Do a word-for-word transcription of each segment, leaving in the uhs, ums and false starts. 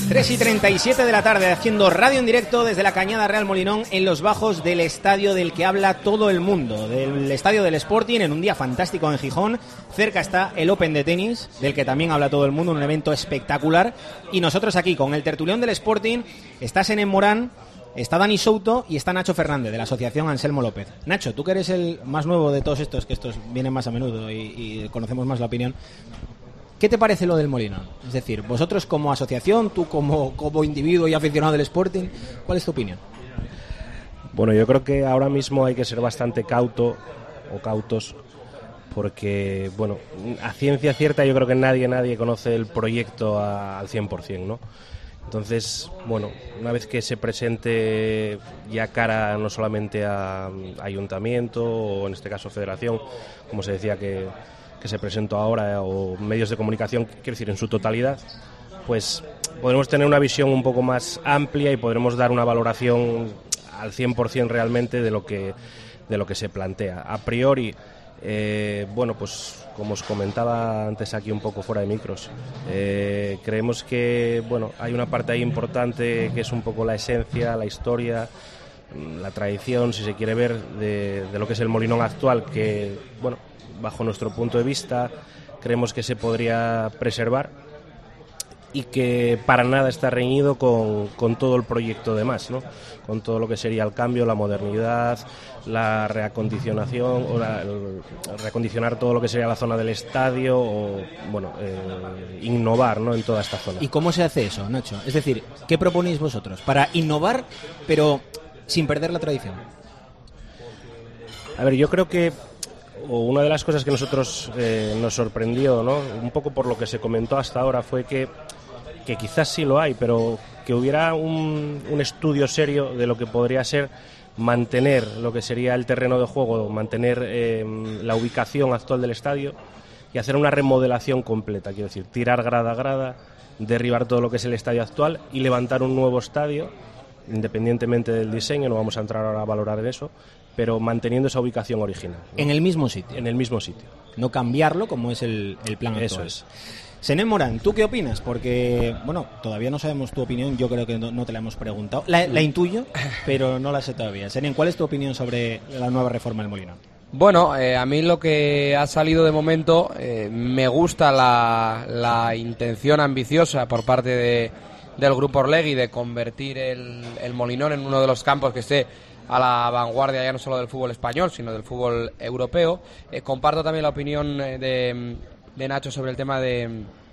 tres y treinta y siete de la tarde, haciendo radio en directo desde la Cañada Real Molinón, en los bajos del estadio del que habla todo el mundo, del estadio del Sporting, en un día fantástico en Gijón. Cerca está el Open de tenis, del que también habla todo el mundo, un evento espectacular. Y nosotros aquí, con el tertulión del Sporting, está Senén Morán, está Dani Souto y está Nacho Fernández, de la asociación Anselmo López. Nacho, tú que eres el más nuevo de todos estos, que estos vienen más a menudo y, y conocemos más la opinión, ¿qué te parece lo del Molinón? Es decir, vosotros como asociación, tú como, como individuo y aficionado del Sporting, ¿cuál es tu opinión? Bueno, yo creo que ahora mismo hay que ser bastante cauto o cautos porque, bueno, a ciencia cierta yo creo que nadie, nadie conoce el proyecto a, al cien por ciento, ¿no? Entonces, bueno, una vez que se presente ya cara no solamente a, a ayuntamiento o en este caso federación, como se decía que, que se presentó ahora, o medios de comunicación, quiero decir, en su totalidad, pues podremos tener una visión un poco más amplia y podremos dar una valoración al cien por ciento realmente de lo que, de lo que se plantea. A priori, eh, bueno, pues como os comentaba antes aquí un poco fuera de micros, eh, creemos que bueno, hay una parte ahí importante que es un poco la esencia, la historia, la tradición, si se quiere ver, de, de lo que es el Molinón actual, que bueno, bajo nuestro punto de vista creemos que se podría preservar y que para nada está reñido con, con todo el proyecto de más, ¿no? Con todo lo que sería el cambio, la modernidad, la reacondicionación, o la, el, reacondicionar todo lo que sería la zona del estadio, o bueno, eh, innovar, ¿no?, en toda esta zona. ¿Y cómo se hace eso, Nacho? Es decir, ¿qué proponéis vosotros para innovar, pero sin perder la tradición? A ver, yo creo que o una de las cosas que nosotros eh, nos sorprendió, ¿no?, un poco por lo que se comentó hasta ahora, fue que que quizás sí lo hay, pero que hubiera un, un estudio serio de lo que podría ser mantener lo que sería el terreno de juego, mantener eh, la ubicación actual del estadio y hacer una remodelación completa, quiero decir, tirar grada a grada, derribar todo lo que es el estadio actual y levantar un nuevo estadio, independientemente del diseño, no vamos a entrar ahora a valorar en eso, pero manteniendo esa ubicación original, ¿no? En el mismo sitio. En el mismo sitio. No cambiarlo como es el, el plan actual. Eso es. Senén Morán, ¿tú qué opinas? Porque, bueno, todavía no sabemos tu opinión, yo creo que no, no te la hemos preguntado. La, la intuyo, pero no la sé todavía. Senén, ¿cuál es tu opinión sobre la nueva reforma del Molinón? Bueno, eh, a mí lo que ha salido de momento, eh, me gusta la, la intención ambiciosa por parte de, del Grupo Orlegui de convertir el, el Molinón en uno de los campos que esté a la vanguardia ya no solo del fútbol español, sino del fútbol europeo. Eh, comparto también la opinión de... de Nacho sobre el tema de,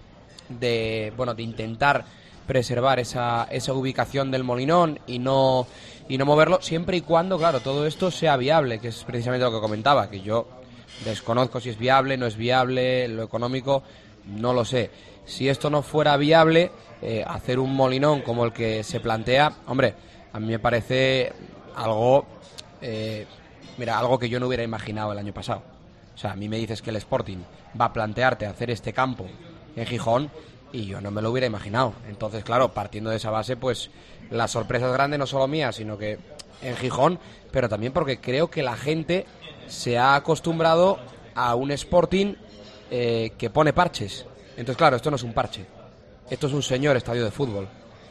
de bueno de intentar preservar esa, esa ubicación del Molinón y no y no moverlo, siempre y cuando, claro, todo esto sea viable, que es precisamente lo que comentaba, que yo desconozco si es viable, no es viable, lo económico no lo sé. Si esto no fuera viable, eh, hacer un Molinón como el que se plantea, hombre, a mí me parece algo eh, mira, algo que yo no hubiera imaginado el año pasado. O sea, a mí me dices que el Sporting va a plantearte hacer este campo en Gijón y yo no me lo hubiera imaginado. Entonces, claro, partiendo de esa base, pues la sorpresa es grande, no solo mía, sino que en Gijón, pero también porque creo que la gente se ha acostumbrado a un Sporting eh, que pone parches. Entonces, claro, esto no es un parche. Esto es un señor estadio de fútbol.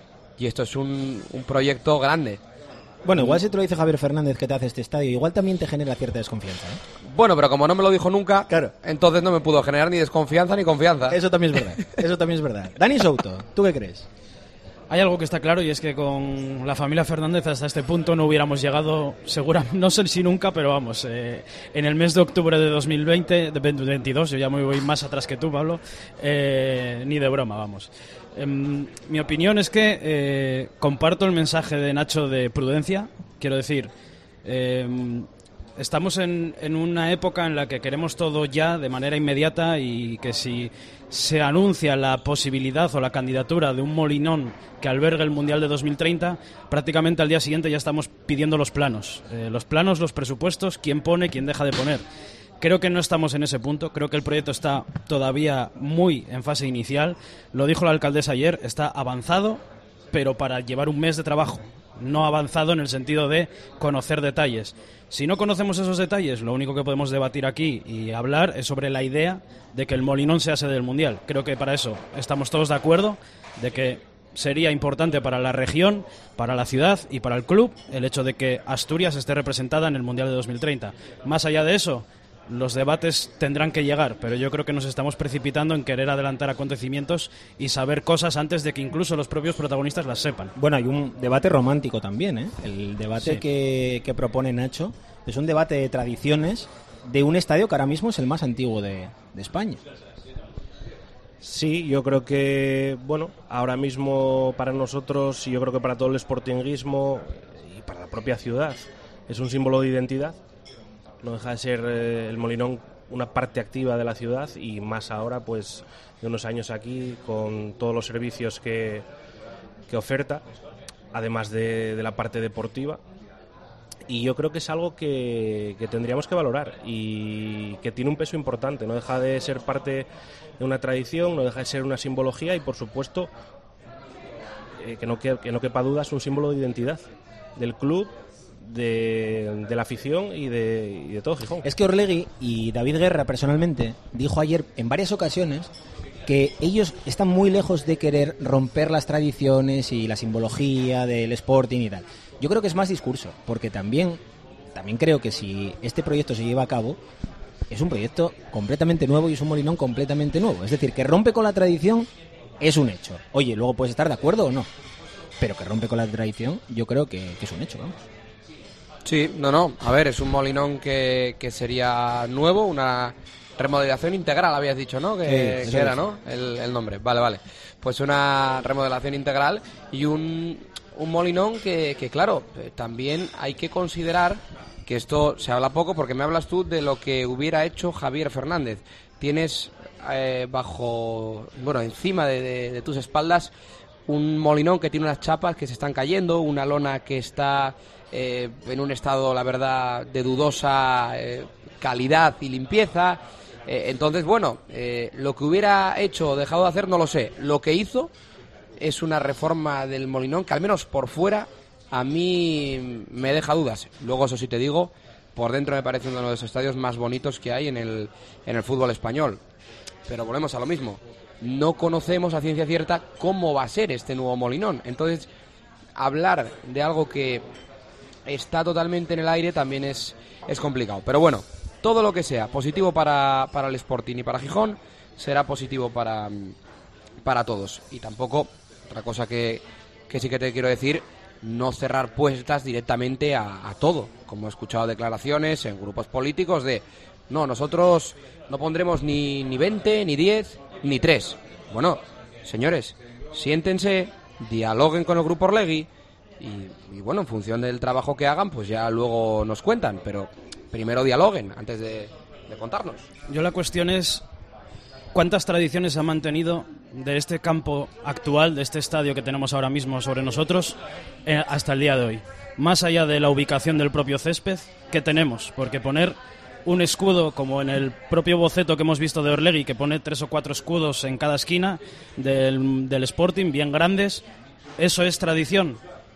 Y esto es un, un proyecto grande. Bueno, igual si te lo dice Javier Fernández que te hace este estadio, igual también te genera cierta desconfianza, ¿eh? Bueno, pero como no me lo dijo nunca, claro, entonces no me pudo generar ni desconfianza ni confianza. Eso también es verdad, eso también es verdad. Dani Souto, ¿tú qué crees? Hay algo que está claro y es que con la familia Fernández hasta este punto no hubiéramos llegado, seguramente, no sé si nunca, pero vamos, eh, en el mes de octubre de dos mil veinte, de veintidós, yo ya me voy más atrás que tú, Pablo, eh, ni de broma, vamos. Eh, mi opinión es que eh, comparto el mensaje de Nacho de prudencia, quiero decir, eh, estamos en, en una época en la que queremos todo ya de manera inmediata y que si se anuncia la posibilidad o la candidatura de un Molinón que albergue el Mundial de dos mil treinta, prácticamente al día siguiente ya estamos pidiendo los planos. Eh, los planos, los presupuestos, quién pone, quién deja de poner. Creo que no estamos en ese punto, creo que el proyecto está todavía muy en fase inicial. Lo dijo la alcaldesa ayer, está avanzado, pero para llevar un mes de trabajo. No avanzado en el sentido de conocer detalles. Si no conocemos esos detalles, lo único que podemos debatir aquí y hablar es sobre la idea de que el Molinón sea sede del Mundial. Creo que para eso estamos todos de acuerdo, de que sería importante para la región, para la ciudad y para el club el hecho de que Asturias esté representada en el Mundial de dos mil treinta. Más allá de eso, los debates tendrán que llegar, pero yo creo que nos estamos precipitando en querer adelantar acontecimientos y saber cosas antes de que incluso los propios protagonistas las sepan. Bueno, hay un debate romántico también, ¿eh? El debate Sí. que, que propone Nacho es un debate de tradiciones de un estadio que ahora mismo es el más antiguo de, de España. Sí, yo creo que, bueno, ahora mismo para nosotros y yo creo que para todo el sportinguismo y para la propia ciudad es un símbolo de identidad. No deja de ser eh, el Molinón una parte activa de la ciudad y más ahora, pues, de unos años aquí con todos los servicios que, que oferta, además de, de la parte deportiva. Y yo creo que es algo que, que tendríamos que valorar y que tiene un peso importante. No deja de ser parte de una tradición, no deja de ser una simbología y, por supuesto, eh, que, no que, que no quepa duda, es un símbolo de identidad del club, de, de la afición y de, y de todo Gijón. Es que Orlegui y David Guerra personalmente dijo ayer en varias ocasiones que ellos están muy lejos de querer romper las tradiciones y la simbología del Sporting y tal. Yo creo que es más discurso, porque también, también creo que si este proyecto se lleva a cabo, es un proyecto completamente nuevo y es un Molinón completamente nuevo. Es decir, que rompe con la tradición es un hecho. Oye, luego puedes estar de acuerdo o no, pero que rompe con la tradición yo creo que, que es un hecho, vamos. Sí, no, no, a ver, es un Molinón que, que sería nuevo, una remodelación integral, habías dicho, ¿no? Que, Sí, que era, ¿no? El, el nombre, vale, vale. Pues una remodelación integral y un, un Molinón que, que, claro, eh, también hay que considerar que esto se habla poco porque me hablas tú de lo que hubiera hecho Javier Fernández. Tienes eh, bajo, bueno, encima de, de, de tus espaldas un Molinón que tiene unas chapas que se están cayendo, una lona que está eh, en un estado, la verdad, de dudosa eh, calidad y limpieza. Eh, entonces, bueno, eh, lo que hubiera hecho o dejado de hacer no lo sé. Lo que hizo es una reforma del Molinón que al menos por fuera a mí me deja dudas. Luego, eso sí te digo, por dentro me parece uno de los estadios más bonitos que hay en el, en el fútbol español. Pero volvemos a lo mismo. No conocemos a ciencia cierta cómo va a ser este nuevo Molinón. Entonces, hablar de algo que está totalmente en el aire también es, es complicado. Pero bueno, todo lo que sea positivo para, para el Sporting y para Gijón será positivo para, para todos. Y tampoco, otra cosa que, que sí que te quiero decir, no cerrar puertas directamente a, a todo. Como he escuchado declaraciones en grupos políticos de no, nosotros no pondremos ni, ni veinte, ni diez, ni tres. Bueno, señores, siéntense, dialoguen con el Grupo Orlegui y, y bueno, en función del trabajo que hagan, pues ya luego nos cuentan, pero primero dialoguen antes de, de contarnos. Yo la cuestión es cuántas tradiciones ha mantenido de este campo actual, de este estadio que tenemos ahora mismo sobre nosotros, eh, hasta el día de hoy. Más allá de la ubicación del propio césped, ¿qué tenemos? Porque poner un escudo, como en el propio boceto que hemos visto de Orlegui, que pone tres o cuatro escudos en cada esquina del, del Sporting, bien grandes, ¿eso es tradición?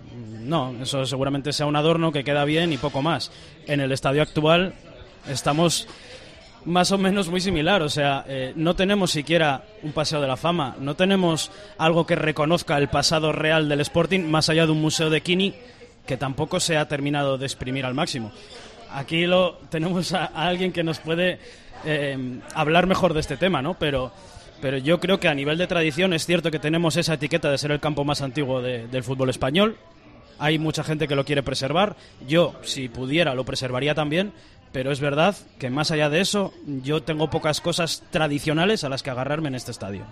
No, eso seguramente sea un adorno que queda bien y poco más. En el estadio actual estamos más o menos muy similar, o sea, eh, no tenemos siquiera un paseo de la fama, no tenemos algo que reconozca el pasado real del Sporting, más allá de un museo de Kini que tampoco se ha terminado de exprimir al máximo. Aquí lo tenemos a, a alguien que nos puede eh, hablar mejor de este tema, ¿no? Pero, pero yo creo que a nivel de tradición es cierto que tenemos esa etiqueta de ser el campo más antiguo de, del fútbol español. Hay mucha gente que lo quiere preservar. Yo, si pudiera, lo preservaría también. Pero es verdad que más allá de eso, yo tengo pocas cosas tradicionales a las que agarrarme en este estadio.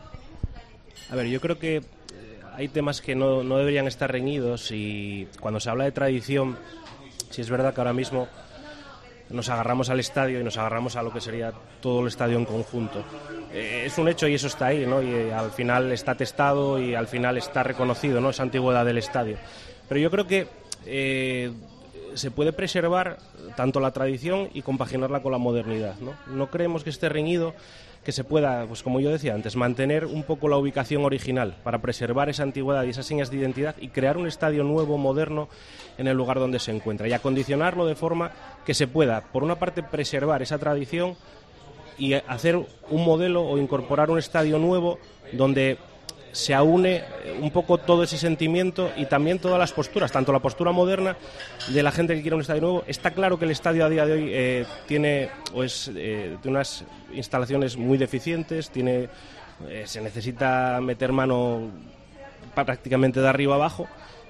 A ver, yo creo que hay temas que no, no deberían estar reñidos y cuando se habla de tradición, si es verdad que ahora mismo nos agarramos al estadio y nos agarramos a lo que sería todo el estadio en conjunto. Eh, es un hecho y eso está ahí, ¿no? Y eh, al final está testado y al final está reconocido, ¿no? Esa antigüedad del estadio. Pero yo creo que eh, se puede preservar tanto la tradición y compaginarla con la modernidad, ¿no? No creemos que esté reñido, que se pueda, pues como yo decía antes, mantener un poco la ubicación original para preservar esa antigüedad y esas señas de identidad y crear un estadio nuevo, moderno, en el lugar donde se encuentra y acondicionarlo de forma que se pueda, por una parte, preservar esa tradición y hacer un modelo o incorporar un estadio nuevo donde se aúne un poco todo ese sentimiento y también todas las posturas, tanto la postura moderna de la gente que quiere un estadio nuevo. Está claro que el estadio a día de hoy eh, tiene pues, eh, unas instalaciones muy deficientes, tiene, eh, se necesita meter mano prácticamente de arriba abajo,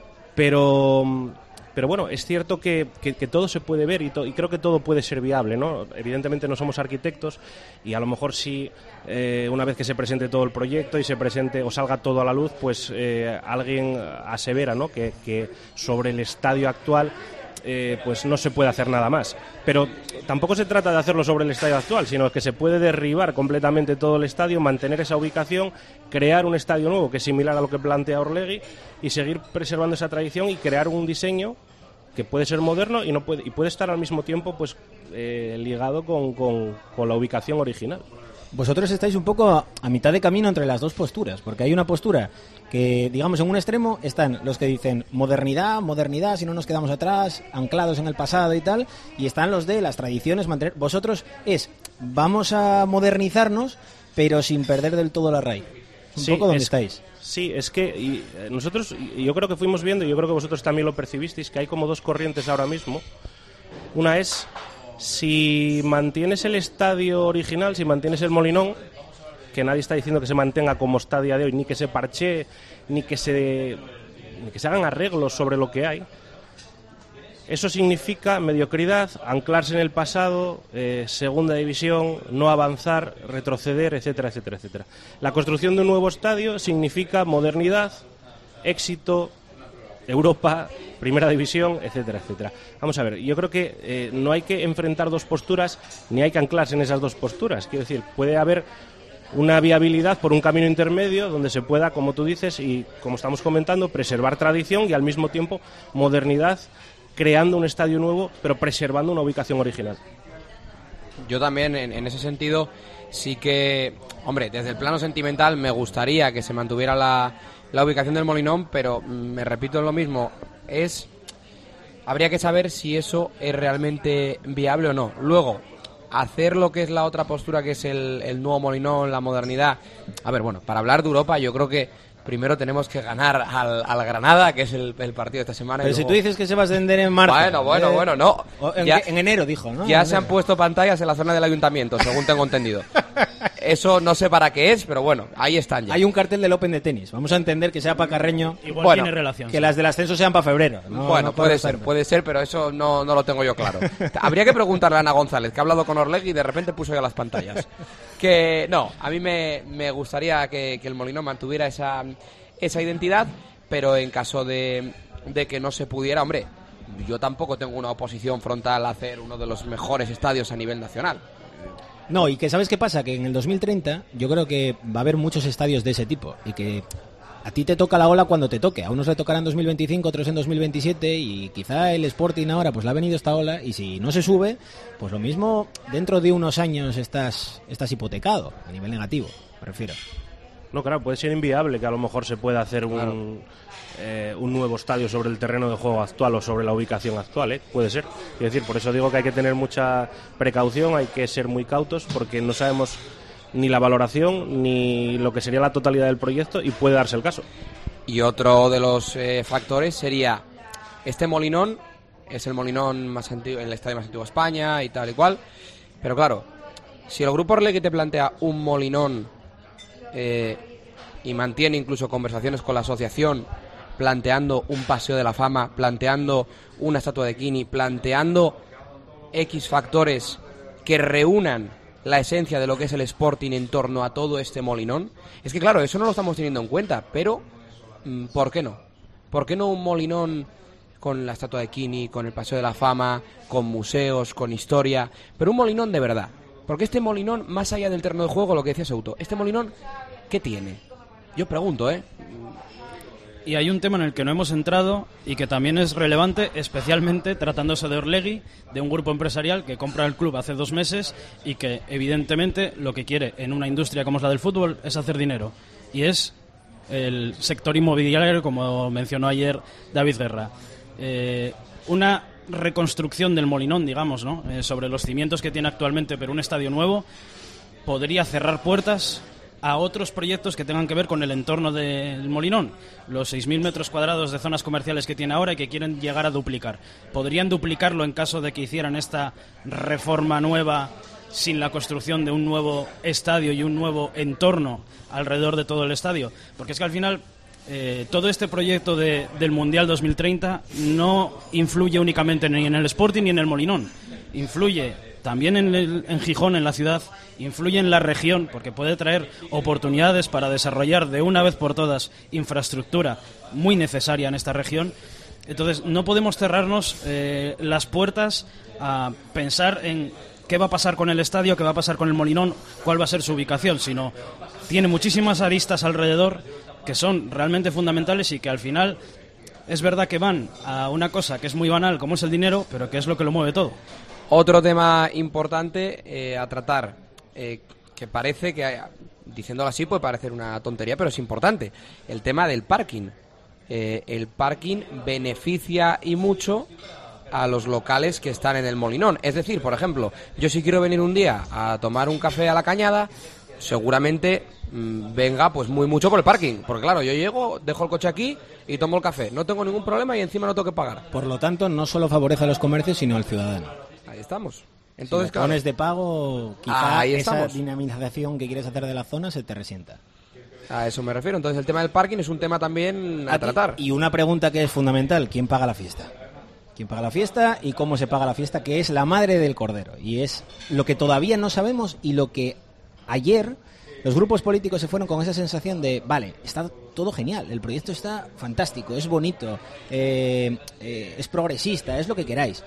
pero... Pero bueno, es cierto que, que, que todo se puede ver y, to, y creo que todo puede ser viable, ¿no? Evidentemente no somos arquitectos y a lo mejor si eh, una vez que se presente todo el proyecto y se presente o salga todo a la luz, pues eh, alguien asevera, ¿no? que, que sobre el estadio actual eh, pues no se puede hacer nada más. Pero tampoco se trata de hacerlo sobre el estadio actual, sino que se puede derribar completamente todo el estadio, mantener esa ubicación, crear un estadio nuevo que es similar a lo que plantea Orlegui y seguir preservando esa tradición y crear un diseño que puede ser moderno y no puede y puede estar al mismo tiempo pues eh, ligado con, con, con la ubicación original. Vosotros estáis un poco a, a mitad de camino entre las dos posturas, porque hay una postura que, digamos, en un extremo están los que dicen modernidad, modernidad, si no nos quedamos atrás, anclados en el pasado y tal, y están los de las tradiciones, mantener. Vosotros es, vamos a modernizarnos, pero sin perder del todo la raíz. Un sí, poco donde es, estáis. Sí, es que y, eh, nosotros, y yo creo que fuimos viendo, y yo creo que vosotros también lo percibisteis, que hay como dos corrientes ahora mismo. Una es, si mantienes el estadio original, si mantienes el Molinón, que nadie está diciendo que se mantenga como está a día de hoy, ni que se parche, ni que se, ni que se hagan arreglos sobre lo que hay. Eso significa mediocridad, anclarse en el pasado, eh, segunda división, no avanzar, retroceder, etcétera, etcétera, etcétera. La construcción de un nuevo estadio significa modernidad, éxito, Europa, primera división, etcétera, etcétera. Vamos a ver, yo creo que eh, no hay que enfrentar dos posturas, ni hay que anclarse en esas dos posturas. Quiero decir, puede haber una viabilidad por un camino intermedio donde se pueda, como tú dices, y como estamos comentando, preservar tradición y al mismo tiempo modernidad, creando un estadio nuevo, pero preservando una ubicación original. Yo también, en, en ese sentido, sí que, hombre, desde el plano sentimental me gustaría que se mantuviera la, la ubicación del Molinón, pero me repito en lo mismo, es habría que saber si eso es realmente viable o no. Luego, hacer lo que es la otra postura, que es el, el nuevo Molinón, la modernidad. A ver, bueno, para hablar de Europa, yo creo que primero tenemos que ganar al, al Granada, que es el, el partido de esta semana. Pero si luego... tú dices que se va a ascender en marzo. Bueno, bueno, eh, bueno, no. En, ya, en enero dijo, ¿no? Ya en se han puesto pantallas en la zona del ayuntamiento, según tengo entendido. Eso no sé para qué es, pero bueno, ahí están ya. Hay un cartel del Open de tenis. Vamos a entender que sea para Carreño. Igual bueno, tiene relación. Que sí. las del ascenso sean para febrero. No, bueno, no puede ser, ser, puede ser, pero eso no, no lo tengo yo claro. Habría que preguntarle a Ana González, que ha hablado con Orlegui y de repente puso ya las pantallas. Que no, a mí me, me gustaría que, que el Molinón mantuviera esa, esa identidad, pero en caso de, de que no se pudiera, hombre, yo tampoco tengo una oposición frontal a hacer uno de los mejores estadios a nivel nacional. No, y que ¿sabes qué pasa? Que en el dos mil treinta yo creo que va a haber muchos estadios de ese tipo y que a ti te toca la ola cuando te toque. A unos le tocará en dos mil veinticinco, otros en dos mil veintisiete y quizá el Sporting ahora pues le ha venido esta ola y si no se sube, pues lo mismo dentro de unos años estás, estás hipotecado a nivel negativo, me refiero. No, claro, puede ser inviable que a lo mejor se pueda hacer un, claro. eh, un nuevo estadio sobre el terreno de juego actual o sobre la ubicación actual, ¿eh? Puede ser. Es decir, por eso digo que hay que tener mucha precaución, hay que ser muy cautos, porque no sabemos ni la valoración ni lo que sería la totalidad del proyecto y puede darse el caso. Y otro de los eh, factores sería, este Molinón es el Molinón más antiguo, el estadio más antiguo de España y tal y cual, pero claro, si el Grupo Orlegui te plantea un Molinón Eh, y mantiene incluso conversaciones con la asociación, planteando un paseo de la fama, planteando una estatua de Kini, planteando X factores que reúnan la esencia de lo que es el Sporting en torno a todo este Molinón. Es que claro, eso no lo estamos teniendo en cuenta, pero ¿por qué no? ¿Por qué no un Molinón con la estatua de Kini, con el paseo de la fama, con museos, con historia, pero un Molinón de verdad? Porque este Molinón, más allá del terreno de juego, lo que decía Souto, este Molinón, ¿qué tiene? Yo pregunto, ¿eh? Y hay un tema en el que no hemos entrado y que también es relevante, especialmente tratándose de Orlegui, de un grupo empresarial que compra el club hace dos meses y que, evidentemente, lo que quiere en una industria como es la del fútbol es hacer dinero. Y es el sector inmobiliario, como mencionó ayer David Guerra. Eh, una reconstrucción del Molinón, digamos, ¿no? Eh, sobre los cimientos que tiene actualmente, pero un estadio nuevo, podría cerrar puertas a otros proyectos que tengan que ver con el entorno del Molinón. Los seis mil metros cuadrados de zonas comerciales que tiene ahora y que quieren llegar a duplicar. Podrían duplicarlo en caso de que hicieran esta reforma nueva sin la construcción de un nuevo estadio y un nuevo entorno alrededor de todo el estadio. Porque es que al final eh, todo este proyecto de, del Mundial dos mil treinta no influye únicamente ni en el Sporting ni en el Molinón. Influye también en, el, en Gijón, en la ciudad, influye en la región, porque puede traer oportunidades para desarrollar de una vez por todas infraestructura muy necesaria en esta región. Entonces, no podemos cerrarnos eh, las puertas a pensar en qué va a pasar con el estadio, qué va a pasar con el Molinón, cuál va a ser su ubicación, sino tiene muchísimas aristas alrededor que son realmente fundamentales y que al final es verdad que van a una cosa que es muy banal, como es el dinero, pero que es lo que lo mueve todo. Otro tema importante eh, a tratar, eh, que parece que, diciéndolo así, puede parecer una tontería, pero es importante, el tema del parking. Eh, el parking beneficia y mucho a los locales que están en el Molinón. Es decir, por ejemplo, yo si quiero venir un día a tomar un café a la Cañada, seguramente mmm, venga pues muy mucho por el parking, porque claro, yo llego, dejo el coche aquí y tomo el café, no tengo ningún problema y encima no tengo que pagar. Por lo tanto, no solo favorece a los comercios, sino al ciudadano. Ahí estamos. Entonces, si lo pones de pago, quizá ahí esa estamos. dinamización que quieres hacer de la zona se te resienta. A eso me refiero. Entonces el tema del parking es un tema también a, a tratar. Y una pregunta que es fundamental, ¿quién paga la fiesta? ¿Quién paga la fiesta y cómo se paga la fiesta? Que es la madre del cordero. Y es lo que todavía no sabemos y lo que ayer los grupos políticos se fueron con esa sensación de, vale, está todo genial, el proyecto está fantástico, es bonito, eh, eh, es progresista, es lo que queráis.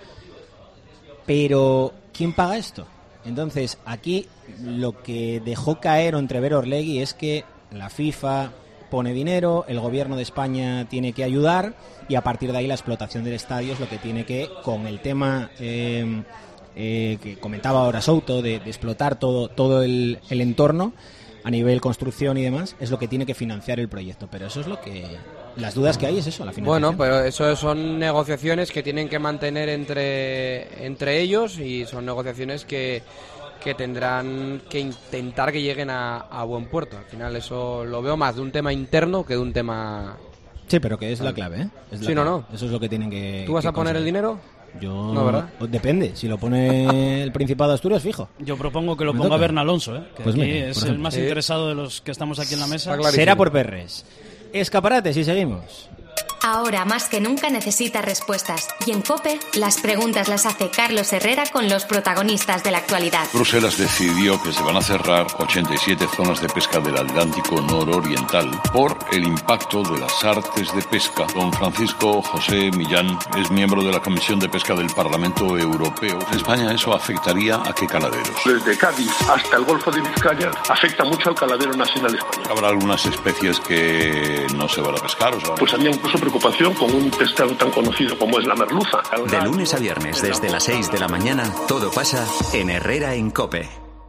Pero, ¿quién paga esto? Entonces, aquí lo que dejó caer o entrever Orlegui es que la FIFA pone dinero, el gobierno de España tiene que ayudar y a partir de ahí la explotación del estadio es lo que tiene que, con el tema eh, eh, que comentaba ahora Souto, de, de explotar todo, todo el, el entorno a nivel construcción y demás, es lo que tiene que financiar el proyecto. Pero eso es lo que... Las dudas que hay es eso, la financiación. Bueno, pero eso son negociaciones que tienen que mantener entre, entre ellos y son negociaciones que, que tendrán que intentar que lleguen a, a buen puerto. Al final eso lo veo más de un tema interno que de un tema... Sí, pero que es la clave, ¿eh? Es la sí, clave. no, no. Eso es lo que tienen que... ¿Tú vas que a poner conseguir. el dinero? Yo... No, ¿verdad? Depende. Si lo pone el Principado de Asturias, fijo. Yo propongo que lo Me ponga toca. Bern Alonso, ¿eh? Que Pues aquí mira, es por el ejemplo. más Sí. interesado de los que estamos aquí en la mesa. Está clarísimo. Será por Perres. Escaparates y seguimos. Ahora más que nunca necesita respuestas. Y en COPE, las preguntas las hace Carlos Herrera con los protagonistas de la actualidad. Bruselas decidió que se van a cerrar ochenta y siete zonas de pesca del Atlántico nororiental por el impacto de las artes de pesca. Don Francisco José Millán es miembro de la Comisión de Pesca del Parlamento Europeo. En España eso afectaría a qué caladeros. Desde Cádiz hasta el Golfo de Vizcaya afecta mucho al caladero nacional español. Habrá algunas especies que no se van a pescar, o sea, Pues había incluso preocupación con un pescado tan conocido como es la merluza. De lunes a viernes, desde las seis de la mañana, todo pasa en Herrera en COPE.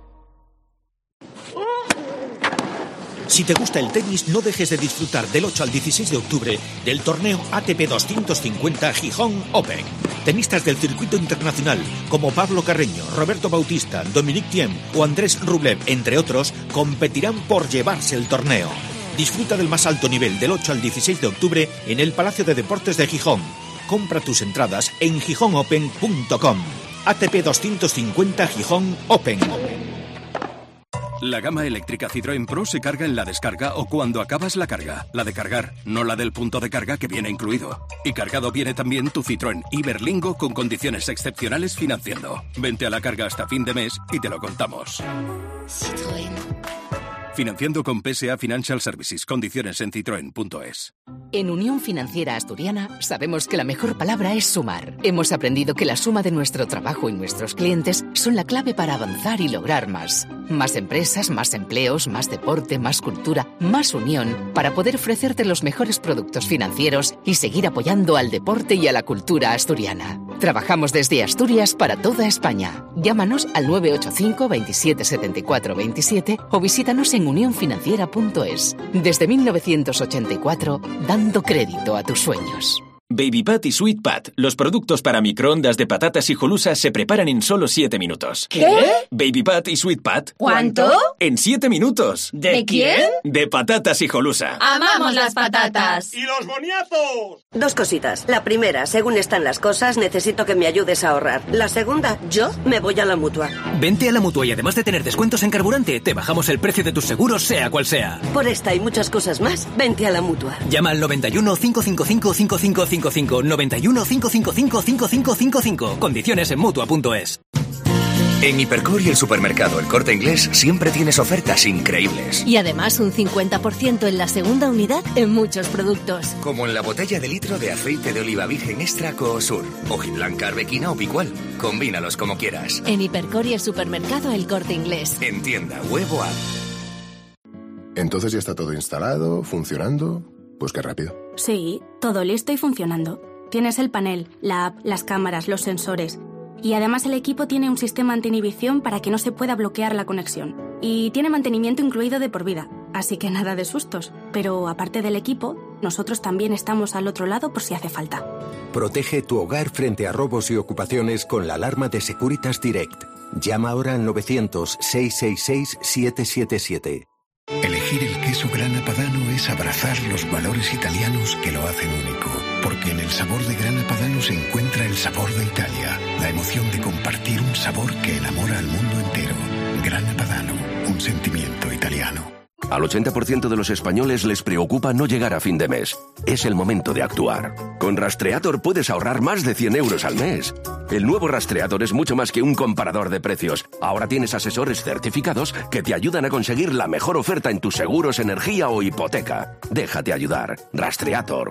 Si te gusta el tenis, no dejes de disfrutar del ocho al dieciséis de octubre del torneo A T P doscientos cincuenta Gijón Open. Tenistas del circuito internacional como Pablo Carreño, Roberto Bautista, Dominique Thiem o Andrés Rublev, entre otros, competirán por llevarse el torneo. Disfruta del más alto nivel del ocho al dieciséis de octubre en el Palacio de Deportes de Gijón. Compra tus entradas en gijón open punto com. A T P doscientos cincuenta Gijón Open. La gama eléctrica Citroën Pro se carga en la descarga o cuando acabas la carga. La de cargar, no la del punto de carga que viene incluido. Y cargado viene también tu Citroën Iberlingo con condiciones excepcionales financiando. Vente a la carga hasta fin de mes y te lo contamos. Citroën. Financiando con P S A Financial Services. Condiciones en citroen punto es. En Unión Financiera Asturiana sabemos que la mejor palabra es sumar. Hemos aprendido que la suma de nuestro trabajo y nuestros clientes son la clave para avanzar y lograr más. Más empresas, más empleos, más deporte, más cultura, más unión, para poder ofrecerte los mejores productos financieros y seguir apoyando al deporte y a la cultura asturiana. Trabajamos desde Asturias para toda España. Llámanos al nueve ocho cinco, veintisiete, setenta y cuatro, veintisiete o visítanos en unión financiera punto es. Desde mil novecientos ochenta y cuatro, dando crédito a tus sueños. Baby Pat y Sweet Pat, los productos para microondas de patatas hijolusa se preparan en solo siete minutos. ¿Qué? Baby Pat y Sweet Pat. ¿Cuánto? En siete minutos. ¿De, ¿De quién? De patatas hijolusa. ¡Amamos las patatas! ¡Y los boniatos! Dos cositas. La primera, según están las cosas, necesito que me ayudes a ahorrar. La segunda, yo me voy a la Mutua. Vente a la Mutua y además de tener descuentos en carburante, te bajamos el precio de tus seguros, sea cual sea. Por esta y muchas cosas más, vente a la Mutua. Llama al noventa y uno, cinco cinco cinco, cinco cinco cinco cinco, noventa y uno, cinco cinco cinco, cinco cinco cinco cinco. Condiciones en Mutua punto es. En Hipercor y el supermercado El Corte Inglés siempre tienes ofertas increíbles. Y además un cincuenta por ciento en la segunda unidad en muchos productos. Como en la botella de litro de aceite de oliva virgen extra Coosur, hojiblanca, arbequina o picual. Combínalos como quieras. En Hipercor y el supermercado El Corte Inglés. En tienda, web o app. Entonces ya está todo instalado, funcionando. Pues qué rápido. Sí, todo listo y funcionando. Tienes el panel, la app, las cámaras, los sensores. Y además el equipo tiene un sistema anti-inhibición para que no se pueda bloquear la conexión. Y tiene mantenimiento incluido de por vida, así que nada de sustos. Pero aparte del equipo, nosotros también estamos al otro lado por si hace falta. Protege tu hogar frente a robos y ocupaciones con la alarma de Securitas Direct. Llama ahora al novecientos, seiscientos sesenta y seis, setecientos setenta y siete. Elegir el queso Grana Padano es abrazar los valores italianos que lo hacen único. Porque en el sabor de Grana Padano se encuentra el sabor de Italia, la emoción de compartir un sabor que enamora al mundo entero. Grana Padano, un sentimiento italiano. Al ochenta por ciento de los españoles les preocupa no llegar a fin de mes. Es el momento de actuar. Con Rastreator puedes ahorrar más de cien euros al mes. El nuevo Rastreator es mucho más que un comparador de precios. Ahora tienes asesores certificados que te ayudan a conseguir la mejor oferta en tus seguros, energía o hipoteca. Déjate ayudar. Rastreator.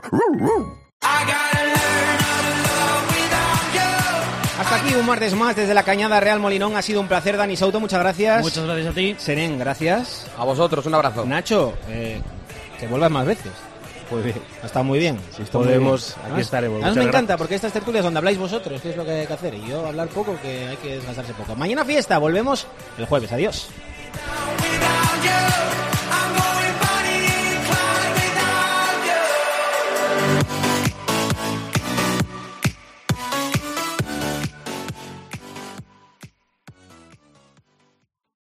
Hasta aquí un martes más desde la Cañada Real Molinón. Ha sido un placer, Dani Souto, muchas gracias. Muchas gracias a ti. Seren, gracias. A vosotros, un abrazo. Nacho, eh, que vuelvas más veces. Pues bien. Ha estado muy bien. Si podemos, aquí estaremos. A mí me encanta porque estas tertulias donde habláis vosotros, que es lo que hay que hacer. Y yo hablar poco, que hay que desgastarse poco. Mañana fiesta, volvemos el jueves. Adiós.